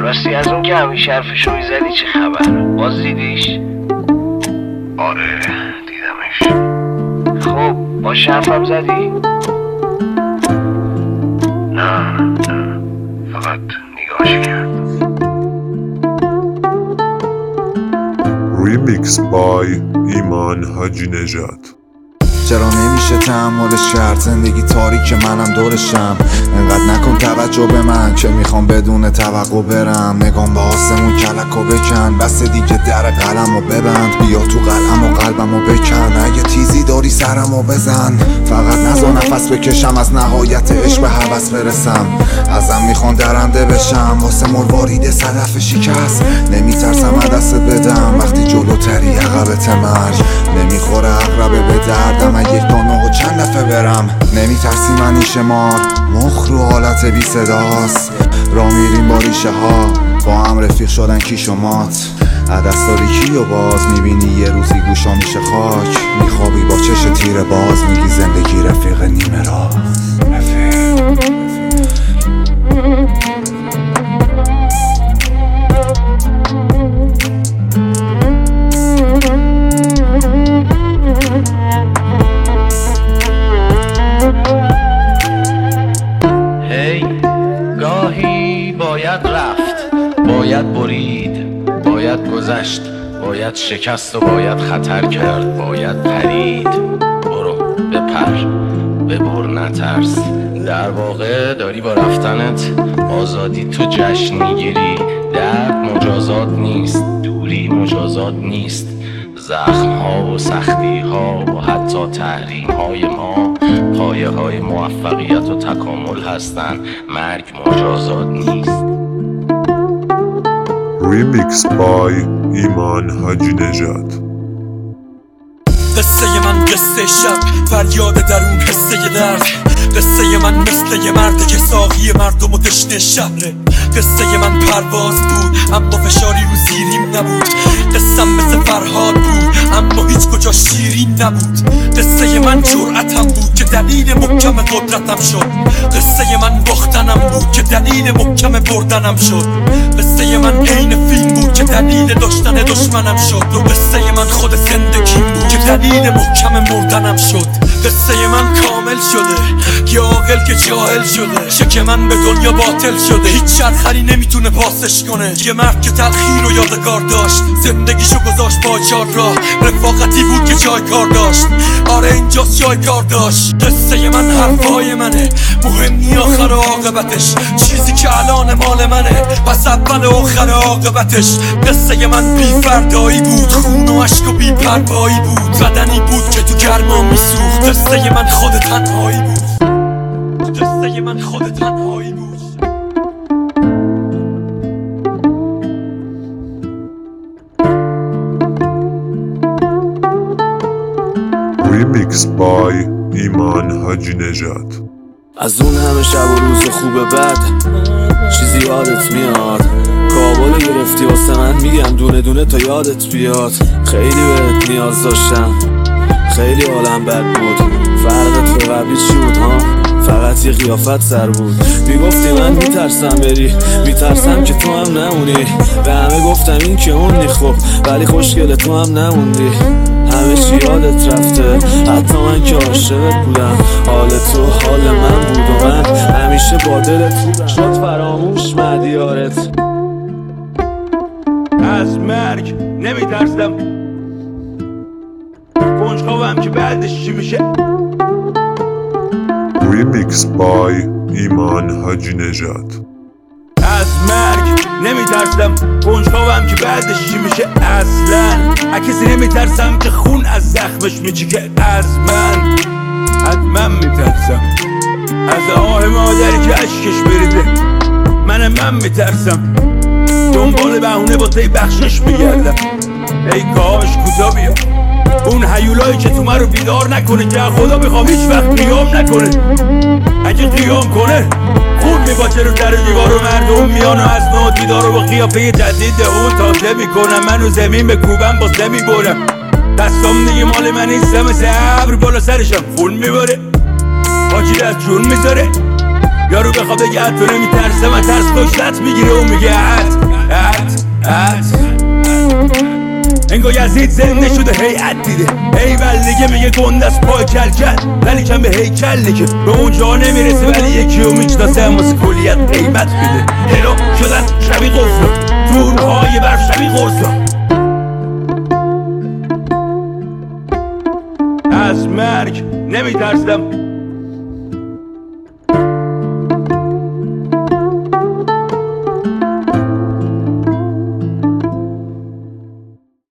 راستی از اون که همیشه حرفشو میزدی چه خبر؟ باز دیدیش؟ آره دیدمش. خب باش حرفم زدی؟ نه فقط نگاهش کردم. ریمیکس بای ایمان حاجی نژاد. چرا نمیشه تحملش کرد؟ زندگی تاریک منم دورشم. انقدر نکن توجه به من که میخوام بدون توقع برم. نگام به آسمون کلکو بکن، بس دیگه در قلمو ببند. بیا تو قلم و قلبمو بکن، اگه تیزی داری سرمو بزن. فقط نذار نفس بکشم، از نهایت عشق به هوس برسم. ازم میخوان درنده بشم، واسه مروارید صدف شکست. نمیترسم دستت بدم وقتی جلوتری عقبت مرگ. نمیخوره عقربه به دردم یک دانه و چند دفعه برم. نمیترسی منی شمار، مخ رو حالت بی صداست. را میریم با ریشه ها، با هم رفیق شدن کی شمات. عدستاری کی و باز میبینی یه روزی گوشا میشه خاک. میخوابی با چش تیر باز، میگی زندگی رفیق نیمه راست. گاهی باید رفت، باید برید، باید گذشت، باید شکست و باید خطر کرد، باید پرید. برو بپر، ببر نترس. در واقع داری با رفتنت آزادی تو جشن میگیری. درد مجازات نیست، دوری مجازات نیست. زخم ها و سختی ها و حتی تحریم های ما پایه های موفقیت و تکامل هستن. مرگ مجازات نیست. ریمیکس بای ایمان حاجی نژاد. قصه من قصه شب، فریاد درون حصه درد. قصه من مثل یه مرده که ساقی مردم و تشنه شهره. قصه من پرواز بود اما فشاری رو زیریم نبود. قصم مثل فرهاد بود اما هیچ کجا شیرین نبود. قصه من جرأتم بود که دلیل محکم قدرتم شد. قصه من باختنم بود که دلیل محکم بردنم شد. قصه من عین فیلم بود که دلیل داشتن دشمنم شد. و قصه من خود زندگیم بود که دلیل محکم مردنم شد. قصه من کامل شده، یه عاقل که جاهل شده. شک من به دنیا باطل شده، هیچ چرخری نمیتونه پاسش کنه. یه مرد که تلخی رو یادگار داشت، زندگیشو گذاشت با چار راه. رفاقتی بود که جای کار داشت، آره اینجاست جای کار داشت. قصه من حرفای منه، مهم نی آخر عاقبتش. چیزی که الان مال منه، پس اول و آخر عاقبتش. قصه من بی فردایی بود، خون و عشق و بی پروایی بود. بدنی بود که تو گرما میسوخت. قصه من خود تنهایی بود. قصه من خود تنهایی بود. ریمیکس بای ایمان حاجی نژاد. از اون همه شب و روز خوبه بد چیزی یادت میاد؟ کابل گرفتی واسه من، میگم دونه دونه تا یادت بیاد. خیلی بهت نیاز داشتم، خیلی حالم بد بود. فرقت تو قبلی چی بود ها؟ فقط یه قیافت سر بود. میگفتی من میترسم بری، میترسم که تو هم نمونی. به همه گفتم این که اونی خب، ولی خوشگل تو هم نموندی. همه چی یادت رفته، حتی من که عاشقت بودم. حال تو حال من بود و من همیشه با دلت بودم. شد فراموش مدیارت. از مرگ نمیترسم، کنجکاوم که بعدش چی میشه. ریمیکس بای ایمان حاجی نژاد. از مرگ نمیترسم، کنجکاوم که بعدش چی میشه. اصلا کسی نمیترسم که خون از زخمش میچکه. از من میترسم، از آه مادری که اشکش بریزه. من میترسم، دنبال بهونه واسه بخشش میگردم. ای کاش کوتا بیا، اون هیولایی که تو من رو بیدار نکنه، که خدا میخوام هیچ وقت قیام نکنه. اگه قیام کنه خون میباچه رو در دیوار و مردم میان و از نو دیدار رو با قیافه جدید اون تازه میکنم. منو زمین به کوبم باسه میبرم، دستام دیگه مال من نیستم. مثل ابر بالا سرشم خون میباره، حاجی از جون میذاره. یارو بخواه بگه تو نمیترسه من ترس کشتت میگیره و میگه انگار یزید زنده شده هیئت دیده ایول دیگه میگه گنده از پای کلکل ولی کم به هیکل دیگه به اونجا نمیرسه ولی یکی رو میشناسه هم واسه کلیت قیمت میده هلو شدن شبیه غفلان دورهای برف شبیه غرزان از مرگ نمیترسم